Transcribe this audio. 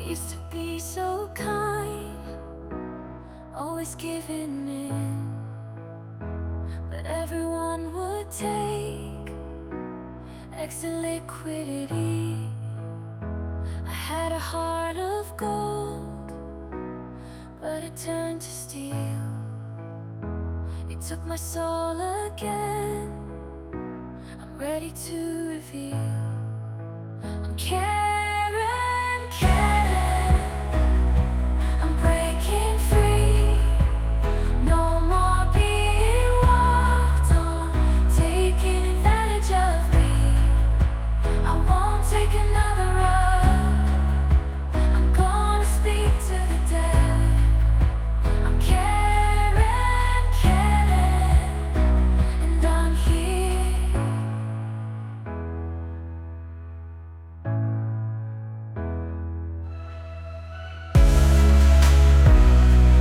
used to be so kind, always giving in, but everyone would take extra liquidity. I had a heart of gold, but it turned to steel. It took my soul again, I'm ready to reveal